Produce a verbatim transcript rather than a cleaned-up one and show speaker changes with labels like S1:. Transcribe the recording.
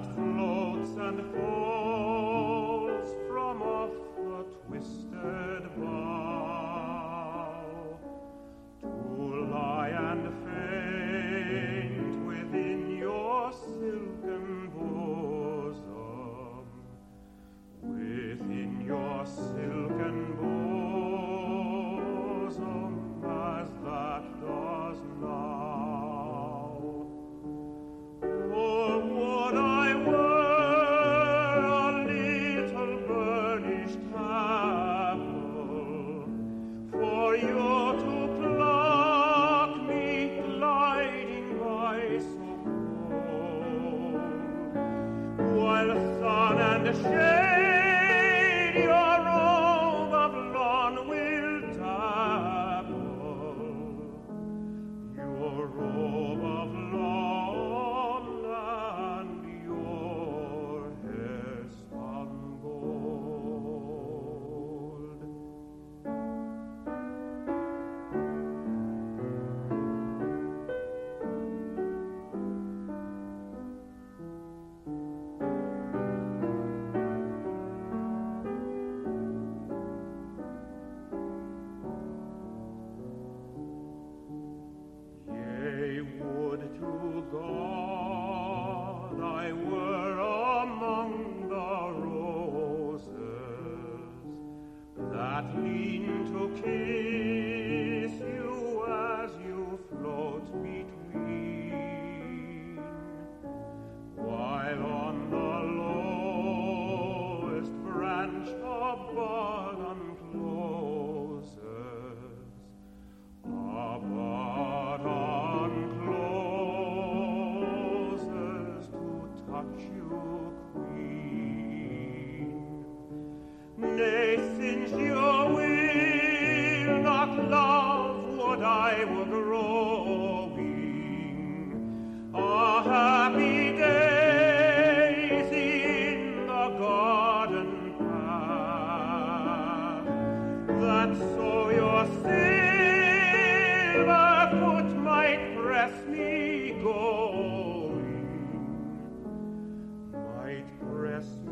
S1: that floats and falls from off the twisted bough, to lie and faint within your silken bosom, within your silken bosom, as that does now. Oh, would I were a little burnished apple, for you to pluck me gliding by so cold, while sun and shade your robe of lawn will dapple, your robe of lawn and your hair spun gold. Yea, would to God I were among the roses that lean to kiss you as you float between, while on the lowest branch a bud uncloses, a bud uncloses to touch you, queen. Nay, since you will not love, would I were growing a happy daisy in the garden path, that so your silver foot might press me going, might press me